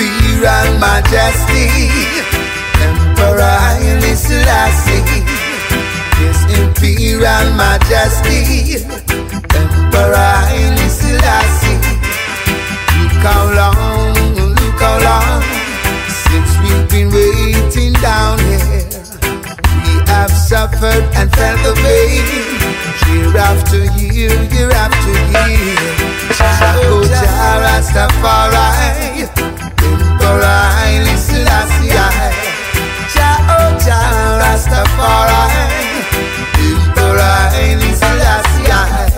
Imperial Majesty, Emperor Haile Selassie. His Imperial Majesty, Emperor Haile Selassie. Look how long since we've been waiting down here. We have suffered and felt the pain, year after year, year after year. Oh, Jah Rastafari, Emperor Haile Selassie. Jah Rastafari, Emperor Haile Selassie.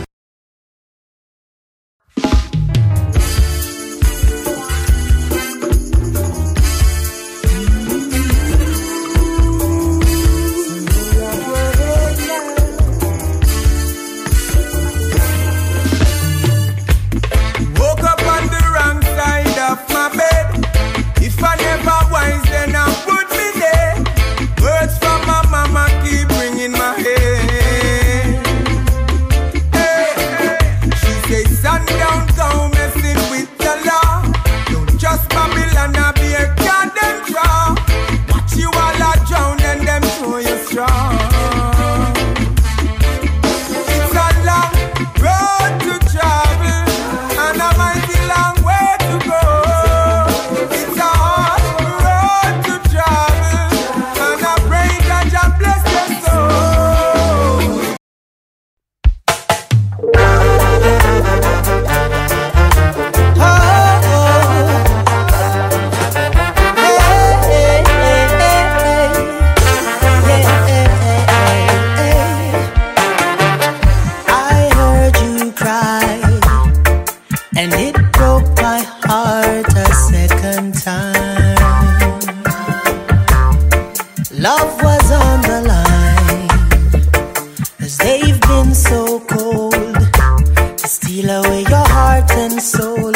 Love was on the line, as they've been so cold to steal away your heart and soul.